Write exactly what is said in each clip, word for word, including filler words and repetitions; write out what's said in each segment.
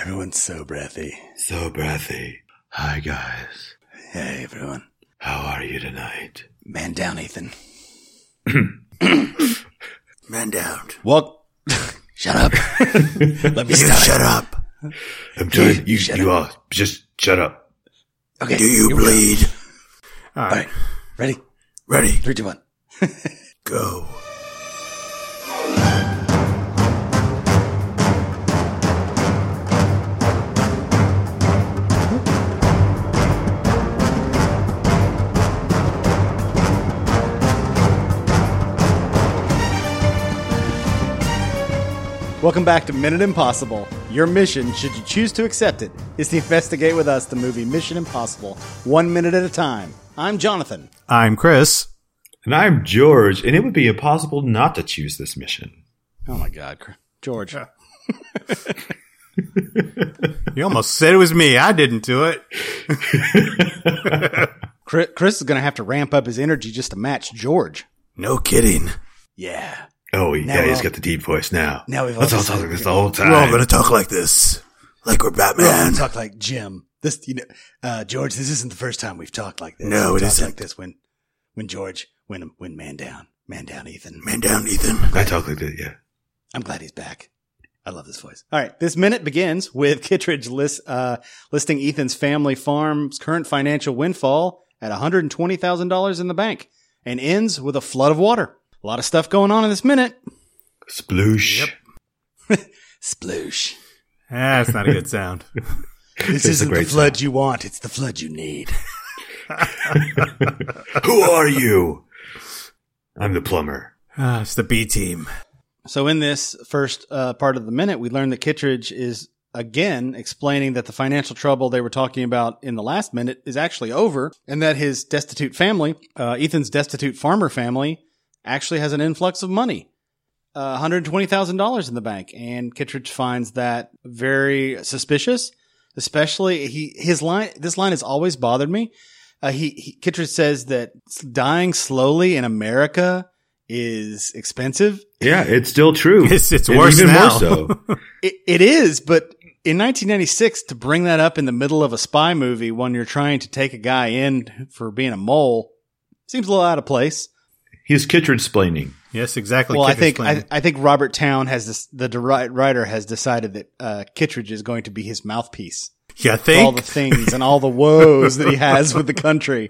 Everyone's so breathy. So breathy. Hi, guys. Hey, everyone. How are you tonight? Man down, Ethan. Man down. Well, shut up. Let me You start. shut up. I'm telling you, you, Shut you up. all, just shut up. Okay. Do you here we go. bleed? All right. Ready? Ready. Three, two, one. Go. Welcome back to Minute Impossible. Your mission, should you choose to accept it, is to investigate with us the movie Mission Impossible, one minute at a time. I'm Jonathan. I'm Chris. And I'm George, and it would be impossible not to choose this mission. Oh my God, George. You almost said it was me. I didn't do it. Chris is going to have to ramp up his energy just to match George. No kidding. Yeah. Oh, he, Now yeah, he's all- got the deep voice now. Now we've all Let's all decided talk like this we're the whole time. We're all going to talk like this. Like we're We're all Batman. gonna talk like Jim. This, you know, uh, George, this isn't the first time we've talked like this. No, We've it talked isn't. like this when, when George, when, when man down. Man down, Ethan. Man down, Ethan. I talk like that, yeah. I'm glad he's back. I love this voice. All right, this minute begins with Kittredge list, uh, listing Ethan's family farm's current financial windfall at one hundred twenty thousand dollars in the bank and ends with a flood of water. A lot of stuff going on in this minute. Sploosh. Sploosh. Ah, that's not a good sound. This It's a isn't the great flood you want. It's the flood you need. Who are you? I'm the plumber. Ah, it's the B team. So in this first uh, part of the minute, we learn that Kittredge is again explaining that the financial trouble they were talking about in the last minute is actually over, and that his destitute family, uh, Ethan's destitute farmer family, actually has an influx of money. Uh, one hundred twenty thousand dollars in the bank, and Kittredge finds that very suspicious. Especially, he his line. This line has always bothered me. Uh, he, he Kittredge says that dying slowly in America is expensive. Yeah, it's still true. It's- it's And worse even now. more so. It, it is, but in nineteen ninety-six, to bring that up in the middle of a spy movie when you're trying to take a guy in for being a mole seems a little out of place. He's Kittredge-splaining. Yes, exactly. Well, I Kittredge think playing. I, I think Robert Town has this. The di- writer has decided that uh, Kittredge is going to be his mouthpiece. You For think? all the things and all the woes that he has with the country.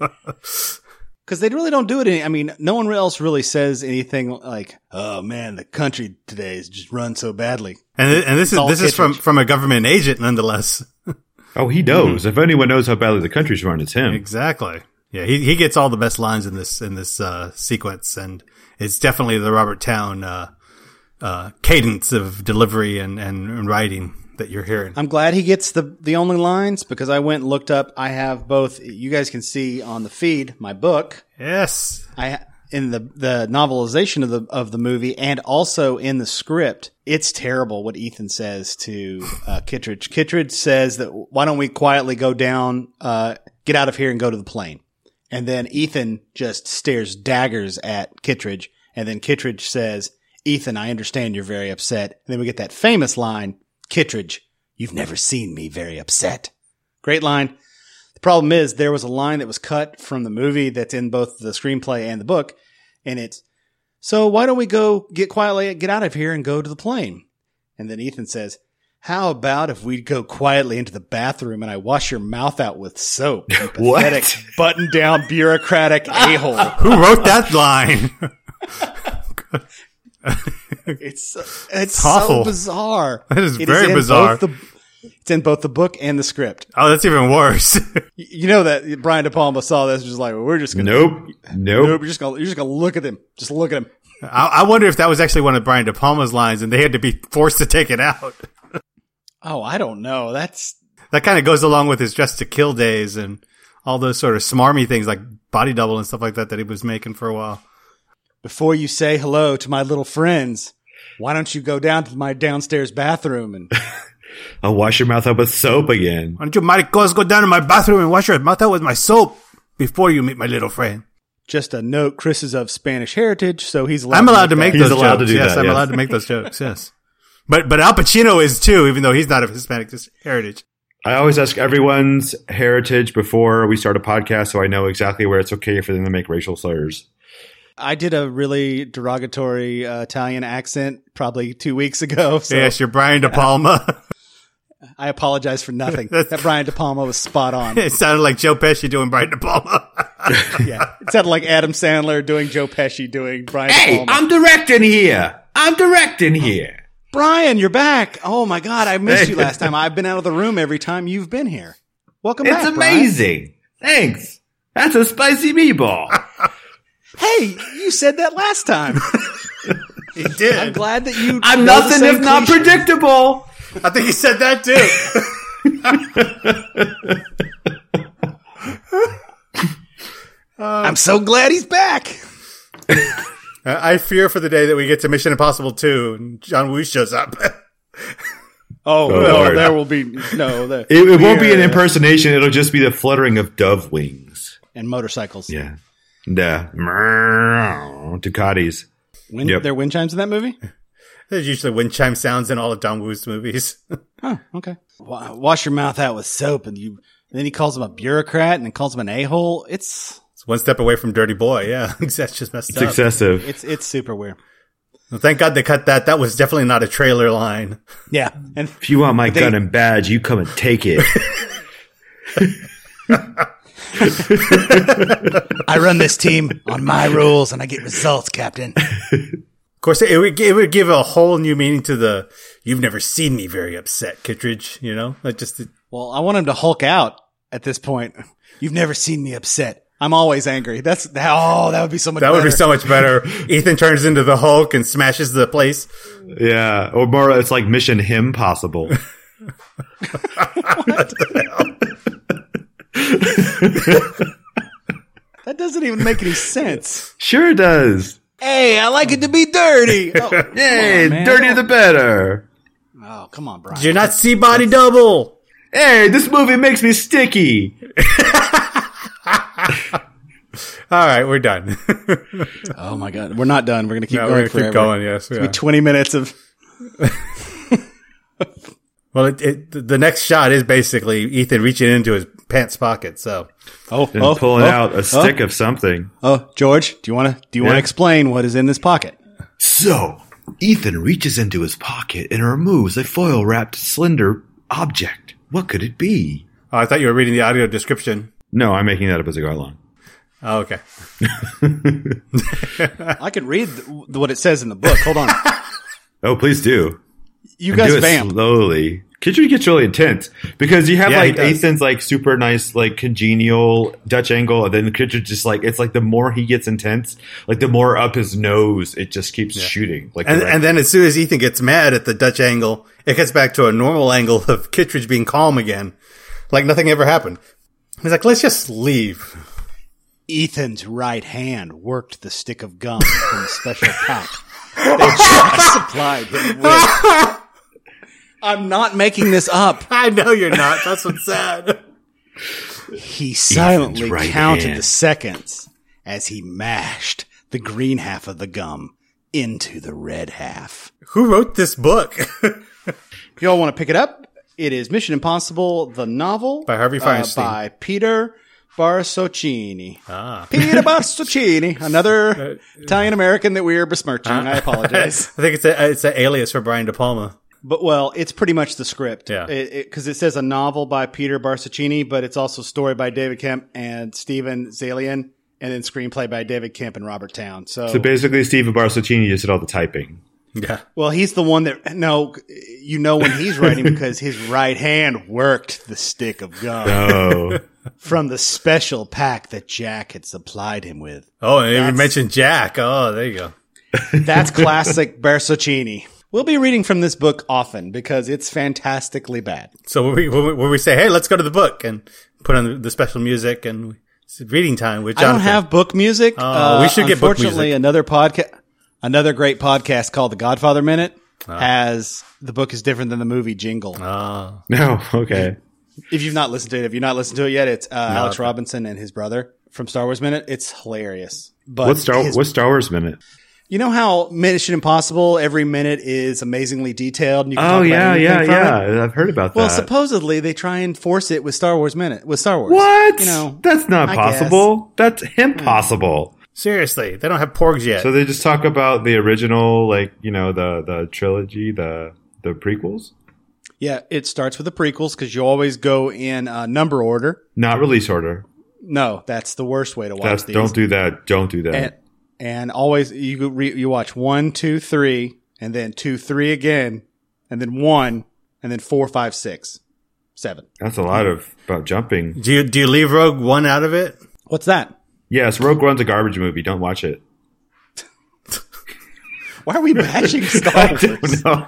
Because they really don't do it. Any, I mean, no one else really says anything like, "Oh man, the country today is just run so badly." and th- and this is all this is from, Kittredge. from a government agent, nonetheless. Oh, he knows. If anyone knows how badly the country's run, it's him. Exactly. Yeah, he he gets all the best lines in this in this uh, sequence, and it's definitely the Robert Town uh, uh, cadence of delivery and, and, and writing that you're hearing. I'm glad he gets the the only lines because I went and looked up. I have both. You guys can see on the feed my book. Yes. I in the the novelization of the of the movie and also in the script. It's terrible what Ethan says to uh, Kittredge. Kittredge says that why don't we quietly go down, uh, get out of here and go to the plane. And then Ethan just stares daggers at Kittredge. And then Kittredge says, "Ethan, I understand you're very upset." And then we get that famous line, "Kittredge, you've never seen me very upset." Great line. The problem is there was a line that was cut from the movie that's in both the screenplay and the book. And it's, "So why don't we go get quietly, get out of here and go to the plane?" And then Ethan says, "How about if we go quietly into the bathroom and I wash your mouth out with soap? You What? pathetic, button-down, bureaucratic a-hole." Who wrote that line? It's it's so awful. bizarre. That is It very in bizarre. both the- it's in both the book and the script. Oh, that's even worse. Y- You know that Brian De Palma saw this, just like, well, we're just gonna Nope. Nope, Nope. you're just gonna you're just gonna look at him. Just look at him. I, I wonder if that was actually one of Brian De Palma's lines and they had to be forced to take it out. Oh, I don't know. That's That kind of goes along with his Dress to Kill days and all those sort of smarmy things like Body Double and stuff like that that he was making for a while. before you say hello to my little friends, why don't you go down to my downstairs bathroom and I'll wash your mouth out with soap again. Why don't you maricos go down to my bathroom and wash your mouth out with my soap before you meet my little friend? just a note, Chris is of Spanish heritage, so he's allowed I'm to allowed to make make He's those allowed to jokes. do yes, that, I'm yes. allowed to make those jokes. Yes. But but Al Pacino is too, even though he's not of Hispanic heritage. I always ask everyone's heritage before we start a podcast, so I know exactly where it's okay for them to make racial slurs. I did a really derogatory uh, Italian accent probably two weeks ago. So Yes, you're Brian De Palma. I apologize for nothing. That Brian De Palma was spot on. It sounded like Joe Pesci doing Brian De Palma. Yeah, it sounded like Adam Sandler doing Joe Pesci doing Brian De Hey, Palma. I'm directing here. I'm directing here. Brian, you're back. Oh my God, I missed Hey. you last time. I've been out of the room every time you've been here. Welcome It's back, Brian. amazing. Thanks. That's a spicy meatball. Hey, you said that last time. He did. I'm glad that you. I'm know the nothing same if not cliche. predictable. I think he said that too. I'm so glad he's back. I fear for the day that we get to Mission Impossible two and John Woo shows up. Oh, Oh, no, Lord. there will be no. There, It, it won't be an Yeah. impersonation. It'll just be the fluttering of dove wings. and motorcycles. Yeah. The meow, Ducatis. Wind, Yep. There are wind chimes in that movie? There's usually wind chime sounds in all of John Woo's movies. Oh, okay. Wa- Wash your mouth out with soap, and you. And then he calls him a bureaucrat, and then calls him an a-hole. It's It's one step away from Dirty Boy. Yeah, that's just messed It's up. excessive. it's it's super weird. Well, thank God they cut that. That was definitely not a trailer line. Yeah, and If you want my They- gun and badge, you come and take it. I run this team on my rules, and I get results, Captain. Of course, it would, it would give a whole new meaning to the "You've never seen me very upset" Kittredge. You know, like just Well, I want him to Hulk out at this point. You've never seen me upset. I'm always angry. That's oh, that would be so much. that better. would be so much better. Ethan turns into the Hulk and smashes the place. Yeah. Or more, it's like Mission Him Possible. That doesn't even make any sense. Sure it does. Hey, I like it to be dirty. Oh, come Yay, on, man. dirtier the better. Oh, come on, Brian. Did you not see Body Double? Hey, this movie makes me sticky. All right, we're done. Oh my God, we're not done. We're gonna keep No, going we're gonna forever. keep going. Yes, It'll yeah. be twenty minutes of. Well, it, it, the next shot is basically Ethan reaching into his pants pocket. So Oh, And oh, pulling oh, out a stick of something. Oh, George, do you want to do you want to Yeah. explain what is in this pocket? So, Ethan reaches into his pocket and removes a foil wrapped slender object. What could it be? oh, I thought you were reading the audio description. No, I'm making that up as I go along. Oh, okay. I could read th- what it says in the book. Hold on, Oh, please do. you And guys do it vamp. slowly. Kittredge gets really intense because you have Yeah, he like does. Ethan's like super nice, like congenial Dutch angle, and then Kittredge just like it's like the more he gets intense, like the more up his nose it just keeps shooting. Like And, the and then as soon as Ethan gets mad at the Dutch angle, it gets back to a normal angle of Kittredge being calm again. Like nothing ever happened. He's like, let's just leave. Ethan's right hand worked the stick of gum from the special pack that Jack supplied him with. I'm not making this up. I know you're not. That's what's sad. He silently right counted hand. the seconds as he mashed the green half of the gum into the red half. Who wrote this book? If y'all want to pick it up, it is Mission Impossible, the novel. By Harvey uh, Feinstein. by Peter Barsocchini. ah. Peter Barsocchini, another Italian-American that we are besmirching. I apologize. I think it's a, it's an alias for Brian De Palma. But, well, it's pretty much the script. Yeah. Because it, 'cause it says a novel by Peter Barsocchini, but it's also a story by David Kemp and Steven Zalian, and then screenplay by David Kemp and Robert Town. So, so basically, Steve Barsocchini just did all the typing. Yeah. well, he's the one that, no, you know when he's writing because his right hand worked the stick of gum Oh, from the special pack that Jack had supplied him with. Oh, and you That's- mentioned Jack. Oh, there you go. That's classic Barsocchini. We'll be reading from this book often because it's fantastically bad. So when we, when we, when we say, hey, let's go to the book and put on the, the special music and it's reading time with I don't Jonathan. have book music. Oh, we should get book unfortunately, music. another podcast, another great podcast called The Godfather Minute Ah. has the book is different than the movie jingle. Oh. no, okay. If you've not listened to it, if you've not listened to it yet, it's uh, Alex okay. Robinson and his brother from Star Wars Minute. It's hilarious. But What's Star his- What's Star Wars Minute? You know how Mission Impossible, every minute is amazingly detailed? And you can Oh talk about yeah, anything yeah, from it? yeah. I've heard about Well, that. supposedly they try and force it with Star Wars Minute, with Star Wars. What? You know, That's not I possible. That's impossible. Seriously, they don't have porgs yet. So they just talk about the original, like, you know, the the trilogy, the the prequels, Yeah, it starts with the prequels because you always go in uh, number order. not release order. No, that's the worst way to watch That's these. don't do that. Don't do that. And, and always you go re, you watch one, two, three, and then two, three again, and then one, and then four, five, six, seven. That's a lot of about jumping. do you do you leave Rogue One out of it? What's that? Yes, Rogue One's a garbage movie. Don't watch it. Why are we bashing Star Wars? No.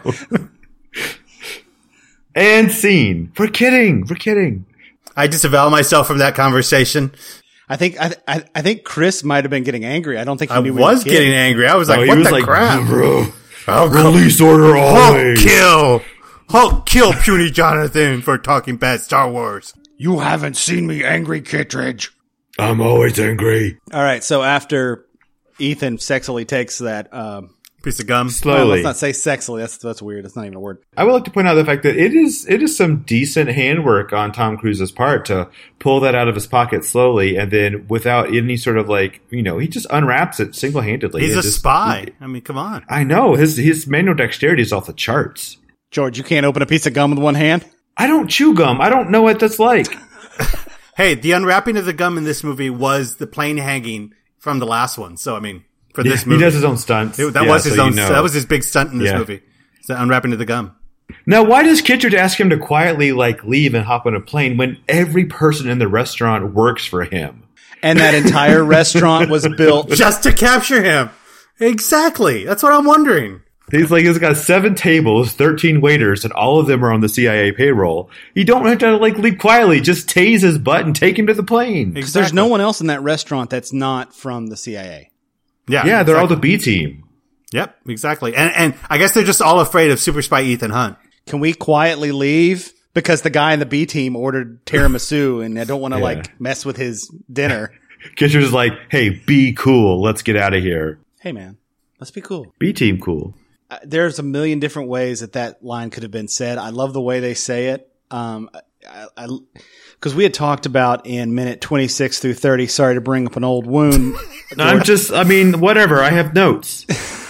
And scene. We're kidding. We're kidding. I disavow myself from that conversation. I think I, I I think Chris might have been getting angry. I don't think he I knew. was we were getting angry. I was like, Oh, he "What was the like, crap?" bro, Oh, release order Hulk always. kill, Hulk kill puny Jonathan for talking bad Star Wars. You haven't seen me angry, Kittredge. I'm always angry. All right, so after Ethan sexily takes that, um, Piece of gum. well, Slowly. let's not say sexily. That's that's weird. That's not even a word. I would like to point out the fact that it is it is some decent handwork on Tom Cruise's part to pull that out of his pocket slowly and then without any sort of like, you know, he just unwraps it single handedly. He's a spy. I mean, come on. I know his his manual dexterity is off the charts. George, you can't open a piece of gum with one hand. I don't chew gum. I don't know what that's like. Hey, the unwrapping of the gum in this movie was the plane hanging from the last one. So, I mean, for Yeah, this he movie. does his own stunts. It- that Yeah, was his so own, you know. that was his big stunt in this Yeah. movie. It's the unwrapping of the gum. Now, why does Kittredge ask him to quietly like leave and hop on a plane when every person in the restaurant works for him? And that entire restaurant was built. Just to capture him. Exactly. That's what I'm wondering. He's like, he's got seven tables, thirteen waiters, and all of them are on the C I A payroll. You don't have to like leave quietly. Just tase his butt and take him to the plane. Because there's no one else in that restaurant that's not from the C I A. Yeah. Yeah, they're all exactly. the B team. Yep, exactly. And and I guess they're just all afraid of super spy Ethan Hunt. Can we quietly leave? Because the guy in the B team ordered tiramisu, and I don't want to Yeah. like mess with his dinner. Kittredge is like, hey, be cool. Let's get out of here. Hey, man, let's be cool. B team cool. Uh, there's a million different ways that that line could have been said. I love the way they say it. Um, I, because we had talked about in minute twenty-six through thirty. Sorry to bring up an old wound. I'm just, I mean, whatever. I have notes.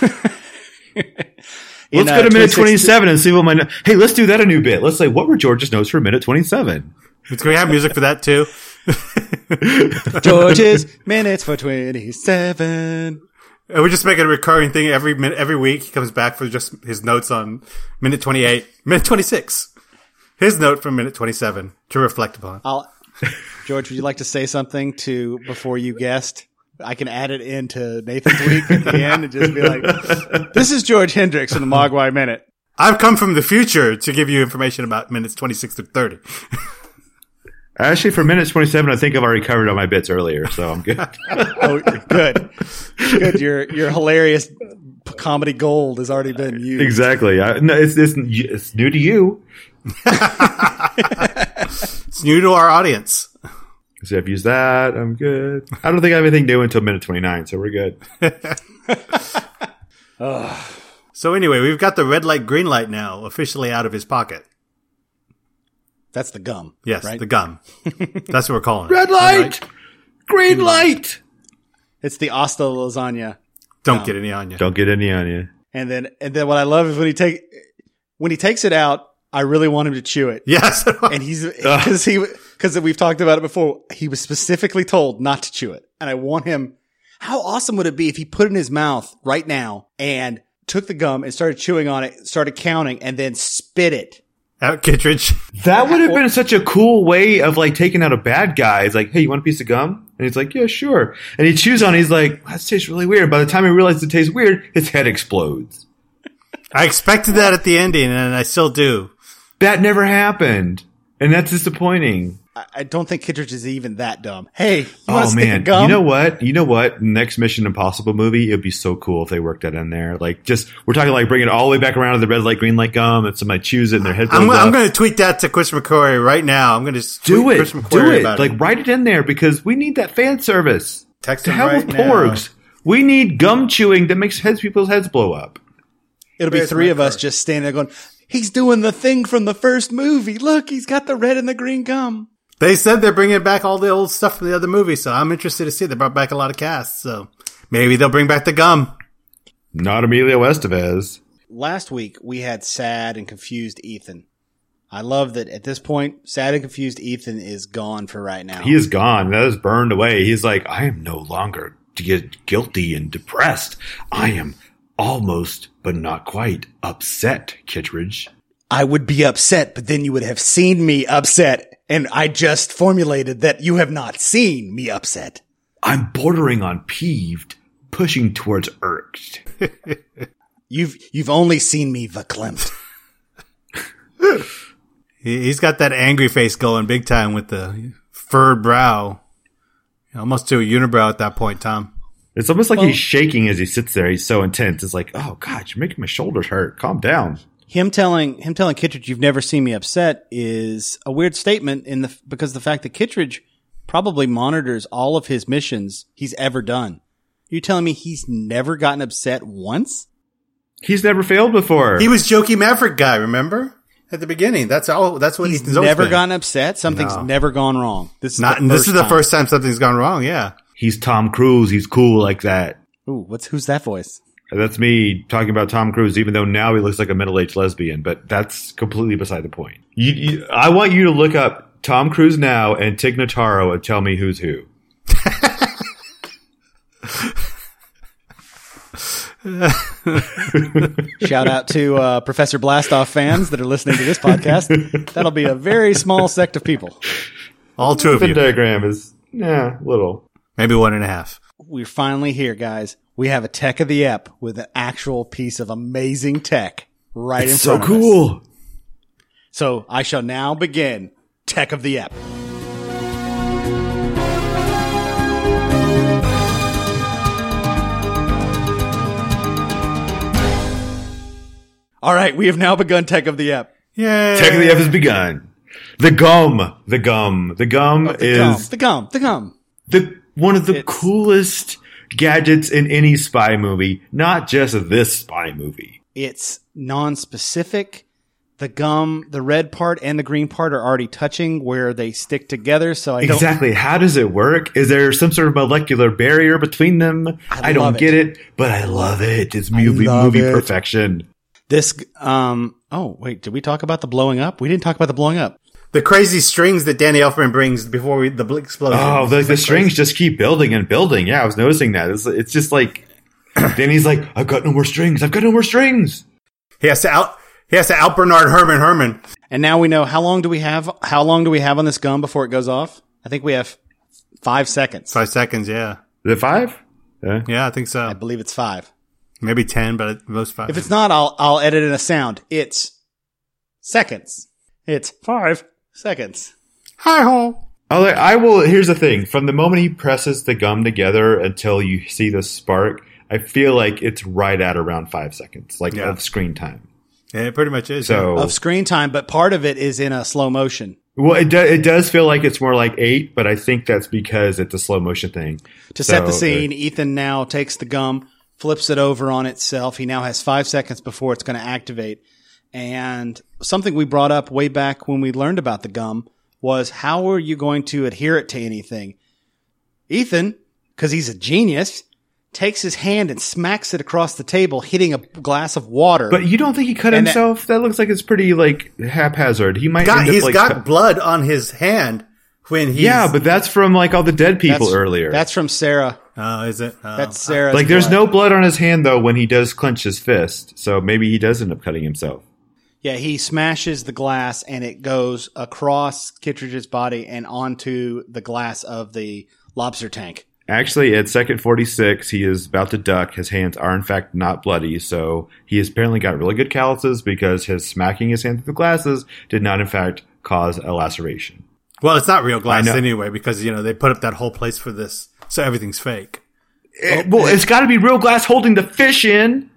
In, Let's uh, go to minute twenty-six twenty-seven and see what my. No- hey, let's do that a new bit. Let's say, what were George's notes for minute twenty-seven? Can we have music for that too? George's minutes for twenty-seven. And we just make it a recurring thing every minute, every week. He comes back for just his notes on minute twenty-eight, minute twenty-six. His note from minute twenty-seven to reflect upon. I'll, George, would you like to say something to before you guessed? I can add it into Nathan's week at the end and just be like, "This is George Hendricks in the Mogwai Minute." I've come from the future to give you information about minutes twenty-six to thirty. Actually, for minute twenty-seven, I think I've already covered all my bits earlier, so I'm good. Oh, good, good. Your your hilarious comedy gold has already been used. Exactly. I, no, it's, it's it's new to you. It's new to our audience. So I've used that. I'm good. I don't think I have anything new until minute twenty-nine, so we're good. So anyway, we've got the red light, green light now officially out of his pocket. That's the gum. Yes, right? the gum. That's what we're calling it. Red light, green light. It's the Asta lasagna. Don't get any on you. Don't get any on you. And then and then what I love is when he take when he takes it out, I really want him to chew it. Yes. And he's because he because we've talked about it before. He was specifically told not to chew it, and I want him. How awesome would it be if he put it in his mouth right now and took the gum and started chewing on it, started counting, and then spit it? Out Kittredge. That would have been such a cool way of like taking out a bad guy. It's like, hey, you want a piece of gum? And he's like, yeah, sure. And he chews on it. He's like, that tastes really weird. By the time he realizes it tastes weird, his head explodes. I expected that at the ending, and I still do. That never happened. And that's disappointing. I, I don't think Kittredge is even that dumb. Hey, you want Oh to stick a man, gum? you know what? You know what? Next Mission Impossible movie, it'd be so cool if they worked that in there. Like, just we're talking like bringing it all the way back around to the red light, green light gum, and somebody chews it and their head blows I'm, up. I'm going to tweet that to Chris McQuarrie right now. I'm going to do tweet it, Chris do McQuarrie it. about like it. write it in there because we need that fan service. Text To him hell right with now. porgs. We need gum chewing that makes heads people's heads blow up. It'll be Where's three my of us card? just standing there going, he's doing the thing from the first movie. Look, he's got the red and the green gum. They said they're bringing back all the old stuff from the other movie, so I'm interested to see. They brought back a lot of casts, so maybe they'll bring back the gum. Not Emilio Estevez. Last week, we had sad and confused Ethan. I love that at this point, sad and confused Ethan is gone for right now. He is gone. That is burned away. He's like, I am no longer get guilty and depressed. I am almost, but not quite, upset, Kittredge. I would be upset, but then you would have seen me upset. And I just formulated that you have not seen me upset. I'm bordering on peeved, pushing towards irked. You've you've only seen me verklempt. He, he's got that angry face going big time with the furrowed brow. Almost to a unibrow at that point, Tom. It's almost like Well- he's shaking as he sits there. He's so intense. It's like, oh, God, you're making my shoulders hurt. Calm down. Him telling him telling Kittredge you've never seen me upset is a weird statement in the because the fact that Kittredge probably monitors all of his missions he's ever done. You're telling me he's never gotten upset once? He's never failed before. He was Jokey Maverick guy, remember? At the beginning. That's all. That's what He's Ethan's always never been. gotten upset. Something's No. never gone wrong. This is Not, the this first is the time. first time something's gone wrong, yeah. He's Tom Cruise. He's cool like that. Ooh, what's who's that voice? That's me talking about Tom Cruise, even though now he looks like a middle-aged lesbian, but that's completely beside the point. You, you, I want you to look up Tom Cruise now and Tig Notaro and tell me who's who. Shout out to uh, Professor Blastoff fans that are listening to this podcast. That'll be a very small sect of people. All two of The you. diagram is, yeah, little. Maybe one and a half. We're finally here, guys. We have a tech of the ep with an actual piece of amazing tech right in It's so front of us. cool. So I shall now begin tech of the ep. All right, we have now begun tech of the ep. Yay. Tech of the F has begun. The gum. The gum. The gum The is gum, the gum, the gum. the one of the It's- coolest gadgets in any spy movie, not just this spy movie. It's non-specific. The gum, the red part and the green part are already touching where they stick together. So I don't. Exactly. How does it work? Is there some sort of molecular barrier between them? I I, don't love get it. it, but I love it. It's movie love movie it. perfection. This, um, oh, wait, did we talk about the blowing up? We didn't talk about the blowing up. The crazy strings that Danny Elfman brings before we, the bl- explosion. Oh, the, It's the like strings crazy. just keep building and building. Yeah, I was noticing that. It's, it's just like, Danny's like, I've got no more strings. I've got no more strings. He has to out. He has to out Bernard Herman Herman. And now we know how long do we have? How long do we have on this gum before it goes off? I think we have five seconds. Five seconds, yeah. Is it five? Yeah. Yeah, I think so. I believe it's five. Maybe ten, but at most five. If it's not, I'll I'll edit in a sound. It's seconds. It's five seconds. Hi ho. I'll, I will. Here's the thing: from the moment he presses the gum together until you see the spark, I feel like it's right at around five seconds, like Yeah. of screen time. Yeah, it pretty much is. So, Of screen time, but part of it is in a slow motion. well, it do, it does feel like it's more like eight, but I think that's because it's a slow motion thing. To set the So, scene, uh, Ethan now takes the gum, flips it over on itself. He now has five seconds before it's going to activate. And something we brought up way back when we learned about the gum was how are you going to adhere it to anything? Ethan, because he's a genius, takes his hand and smacks it across the table, hitting a glass of water. But you don't think he cut And that- himself? That, looks like it's pretty like haphazard. He might. got, end up, he's like, got cut- blood on his hand when he's. yeah, but that's from like all the dead people that's, earlier. That's from Sarah. Oh, is it? Oh. That's Sarah's like there's blood. no blood on his hand though when he does clench his fist. So maybe he does end up cutting himself. Yeah, he smashes the glass and it goes across Kittredge's body and onto the glass of the lobster tank. Actually, at second forty-six, he is about to duck. His hands are, in fact, not bloody, so he has apparently got really good calluses because his smacking his hand through the glasses did not, in fact, cause a laceration. Well, it's not real glass I know. anyway because, you know, they put up that whole place for this. So everything's fake. It- well, it's got to be real glass holding the fish in.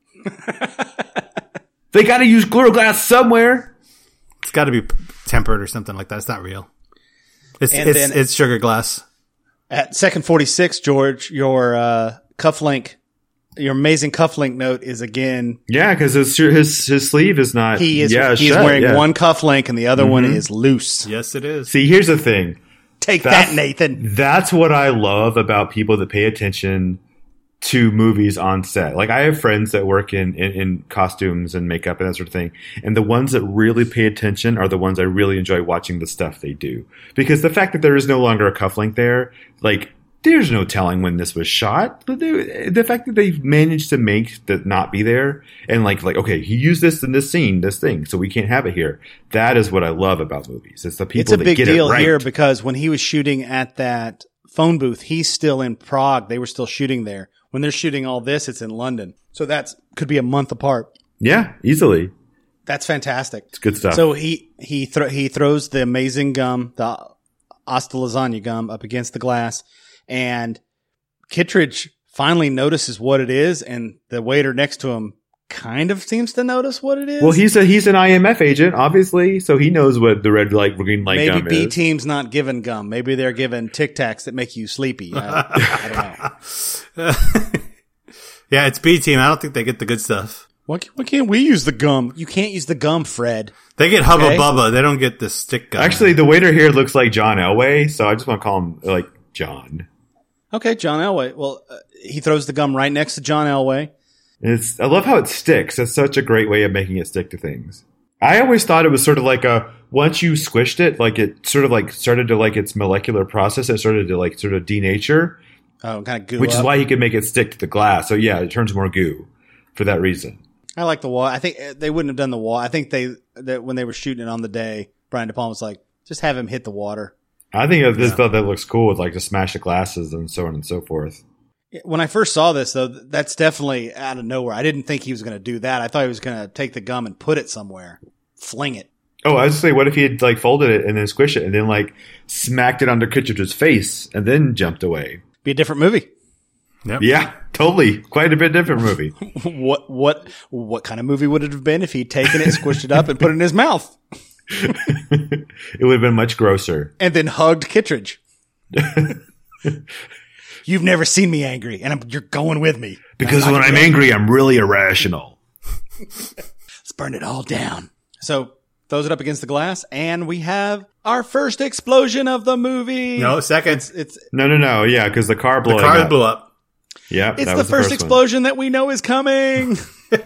They got to use real glass somewhere. It's got to be tempered or something like that. It's not real. It's And it's then- it's sugar glass. At second forty-six, George, your uh, cufflink. Your amazing cufflink note is again. Yeah, because his his his sleeve is not. He is. Yeah, he's shut, wearing yeah. one cufflink and the other mm-hmm. one is loose. Yes, it is. See, here's the thing. Take that's, that, Nathan. That's what I love about people that pay attention to movies on set. Like I have friends that work in, in, in costumes and makeup and that sort of thing. And the ones that really pay attention are the ones I really enjoy watching the stuff they do. Because the fact that there is no longer a cufflink there, like there's no telling when this was shot. But they, the fact that they managed to make that not be there and like, like, okay, he used this in this scene, this thing, so we can't have it here. That is what I love about movies. It's the people it's a that big get deal it right. here because when he was shooting at that phone booth, he's still in Prague. They were still shooting there. When they're shooting all this, it's in London. So that's could be a month apart. Yeah, easily. That's fantastic. It's good stuff. So he he thro- he throws the amazing gum, the Asta Lasagna gum, up against the glass, and Kittredge finally notices what it is, and the waiter next to him kind of seems to notice what it is. Well, he's a he's an I M F agent, obviously, so he knows what the red light, green light Maybe gum B is. Team's not given gum. Maybe they're given Tic Tacs that make you sleepy. I, I don't know. Yeah, it's B Team. I don't think they get the good stuff. Why, why can't we use the gum? You can't use the gum, Fred. They get Hubba Okay. Bubba. They don't get the stick gum. Actually, the waiter here looks like John Elway, so I just want to call him like John. Okay, John Elway. Well, uh, he throws the gum right next to John Elway. It's I love how it sticks. It's such a great way of making it stick to things. I always thought it was sort of like a once you squished it, like it sort of like started to like its molecular process. It started to like sort of denature, Oh, kind of goo which up. is why he could make it stick to the glass. So yeah, it turns more goo for that reason. I like the wall. I think uh, they wouldn't have done the wall. I think they that when they were shooting it on the day, Brian De Palma was like, just have him hit the water. I think I just thought that looks cool with like to smash the glasses and so on and so forth. When I first saw this, though, that's definitely out of nowhere. I didn't think he was going to do that. I thought he was going to take the gum and put it somewhere, fling it. Oh, I was saying, what if he had like folded it and then squished it and then like smacked it onto Kittredge's face and then jumped away? Be a different movie. Yep. Yeah, totally. Quite a bit different movie. what what what kind of movie would it have been if he'd taken it, squished it up, and put it in his mouth, It would have been much grosser. and then hugged Kittredge? You've never seen me angry, and I'm, you're going with me. Because when I'm angry, I'm really irrational. Let's burn it all down. So throws it up against the glass, and we have our first explosion of the movie. No, second. It's No, no, no. Yeah, because the car The blowing car up. blew up. Yeah, it's that the was first, one. explosion that we know is coming.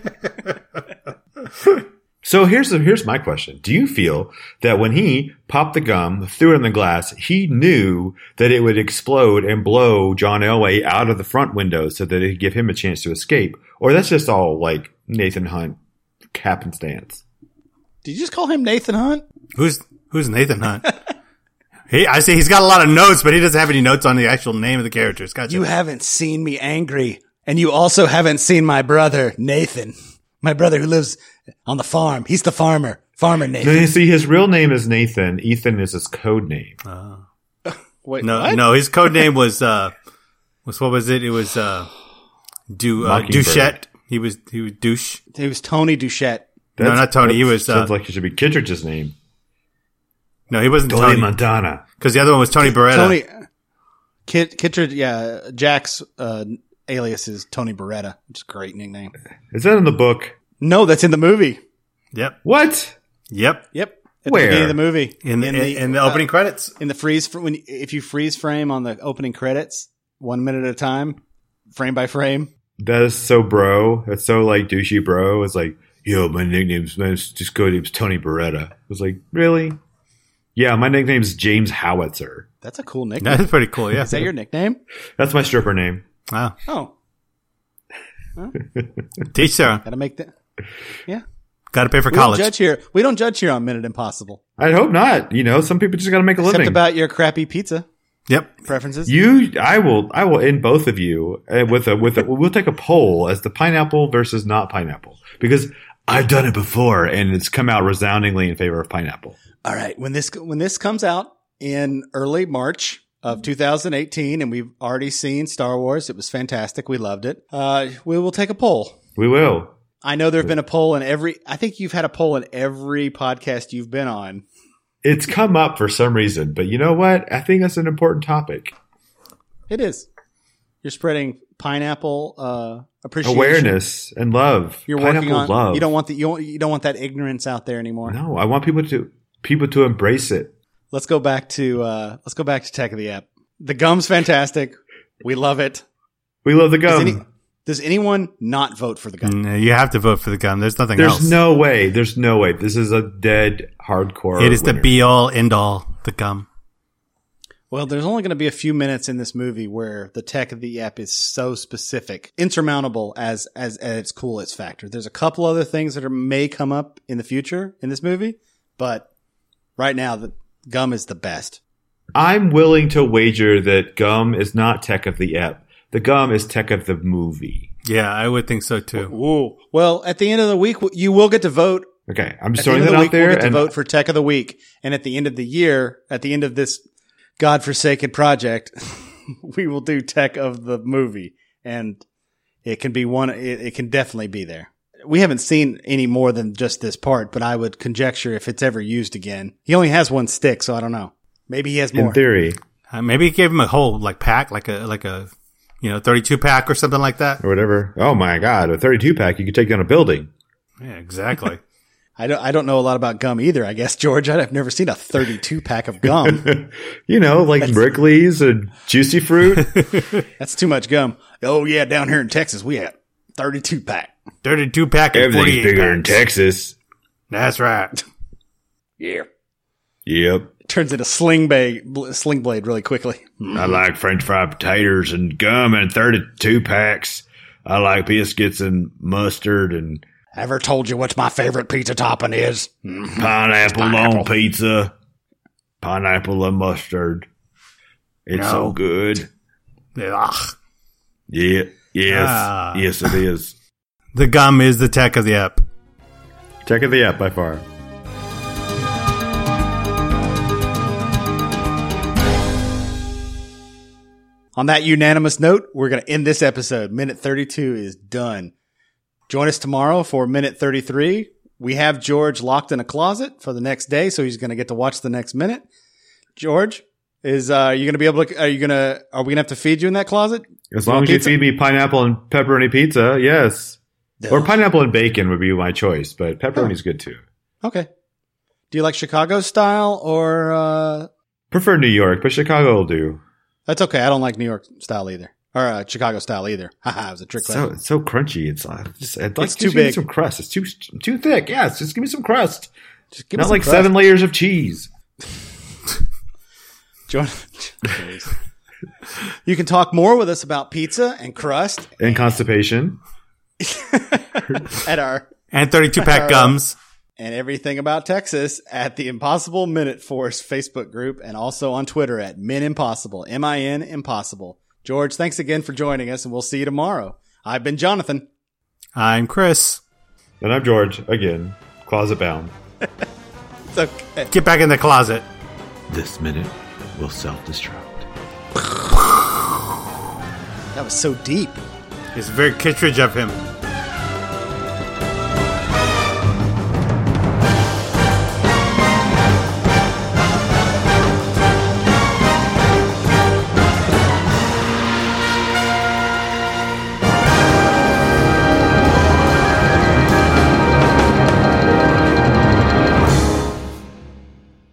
So here's the, here's my question. Do you feel that when he popped the gum, threw it in the glass, he knew that it would explode and blow John Elway out of the front window so that it would give him a chance to escape? Or that's just all like Nathan Hunt happenstance? Did you just call him Nathan Hunt? Who's who's Nathan Hunt? he, I see he's got a lot of notes, but he doesn't have any notes on the actual name of the characters. Gotcha. You haven't seen me angry, and you also haven't seen my brother, Nathan. My brother who lives on the farm. He's the farmer. Farmer Nathan. No, you see, his real name is Nathan. Ethan is his code name. Wait, no, what? no, his code name was uh, was what was it? It was uh, Du uh, Mockingbird. Duchette. He was he was douche. He was Tony Duchette. No, not Tony. He that was, uh, sounds like it should be Kittredge's name. No, he wasn't Tony, Tony Montana. because the other one was Tony Beretta. Tony, Kit, Kittredge, yeah, Jack's uh, alias is Tony Beretta, which is a great nickname. Is that in the book? No, that's in the movie. Yep, What? yep. Yep. At Where? the beginning of the movie. In the in, in the opening uh, credits. in the freeze, fr- when you- if you freeze frame on the opening credits, one minute at a time, frame by frame. That is so bro. That's so like douchey bro. It's like, yo, my nickname's my just code name's Tony Beretta. I was like, really? Yeah, my nickname's James Howitzer. That's a cool nickname. That's pretty cool. Yeah. Is that your nickname? That's my stripper name. Wow. Oh, Teach Sarah. gotta make that. Yeah. Got to pay for We don't college. judge here. We don't judge here on Minute Impossible. I hope not. You know, some people just got to make a Except living. about your crappy pizza Yep. preferences. You, I will, I will end both of you uh, with a, with a, we'll take a poll as the pineapple versus not pineapple because I've done it before and it's come out resoundingly in favor of pineapple. All right. When this when this comes out in early March of two thousand eighteen, and we've already seen Star Wars, it was fantastic. We loved it. Uh, we will take a poll. We will. I know there have been a poll in every. I think you've had a poll in every podcast you've been on. It's come up for some reason, but you know what? I think that's an important topic. It is. You're spreading pineapple uh, appreciation. Awareness and love. You're Pineapple working on. love. You don't want the you don't, you don't want that ignorance out there anymore. No, I want people to people to embrace it. Let's go back to uh, let's go back to Tech of the App. The gum's fantastic. We love it. We love the Does, gum. any, does anyone not vote for the gum? No, you have to vote for the gum. There's nothing There's else. no way. There's no way. This is a dead hardcore. It is winner. the be all end all. The gum. Well, there's only going to be a few minutes in this movie where the Tech of the App is so specific, insurmountable as as at its coolest factor. There's a couple other things that are, may come up in the future in this movie, but right now the gum is the best. I'm willing to wager that gum is not Tech of the Ep. The gum is Tech of the movie. Yeah, I would think so too. Ooh. Well, at the end of the week, you will get to vote. Okay, I'm just At the throwing end of that the out week, there. we'll get to And vote for Tech of the Week. And at the end of the year, at the end of this godforsaken project, we will do Tech of the Movie. And it can be one, it, it can definitely be there. We haven't seen any more than just this part, but I would conjecture if it's ever used again. He only has one stick, so I don't know. Maybe he has more. in theory, Uh, maybe he gave him a whole like pack, like a like a you know thirty-two pack or something like that. or whatever. Oh my God, a thirty-two pack, you could take down a building. Yeah, exactly. I don't, I don't know a lot about gum either, I guess, George. I've never seen a thirty-two pack of gum. You know, like Wrigley's and Juicy Fruit. That's too much gum. Oh, yeah, down here in Texas, we have thirty-two pack. thirty-two pack and Everything's forty-eight bigger in packs. Texas. That's right. Yeah. Yep. Turns into sling, ba- bl- sling blade really quickly. I like French fried potatoes and gum and thirty-two packs. I like biscuits and mustard and Ever told you what my favorite pizza topping is? pineapple, Pineapple. on pizza. Pineapple and mustard. It's No. so good. Ugh. Yeah. Yes. Ah. Yes, it is. The gum is the Tech of the Ep. Tech of the app by far. On that unanimous note, we're going to end this episode. Minute thirty-two is done. Join us tomorrow for minute thirty-three. We have George locked in a closet for the next day, so he's going to get to watch the next minute. George, is uh, you going to be able to? Are you going to? Are we going to have to feed you in that closet? As long as you feed me pineapple and pepperoni pizza, yes. Or pineapple and bacon would be my choice, but pepperoni's good too. Okay. Do you like Chicago style or? Uh, Prefer New York, but Chicago will do. that's okay. I don't like New York style either, or uh, Chicago style either. Haha, it was a trick So question. it's so crunchy. It's uh, just I'd like It's to too just give me big. some crust. It's too too thick. Yes, just give me some crust. Just give me Not some like crust. seven layers of cheese. Join. You can talk more with us about pizza and crust And constipation. at our And thirty-two pack Uh, gums. and everything about Texas at the Impossible Minute Force Facebook group and also on Twitter at Min Impossible, M I N Impossible. George, thanks again for joining us, and we'll see you tomorrow. I've been Jonathan. I'm Chris. And I'm George again, closet bound. It's okay. Get back in the closet. This minute will self-destruct. That was so deep. It's very Kittredge of him.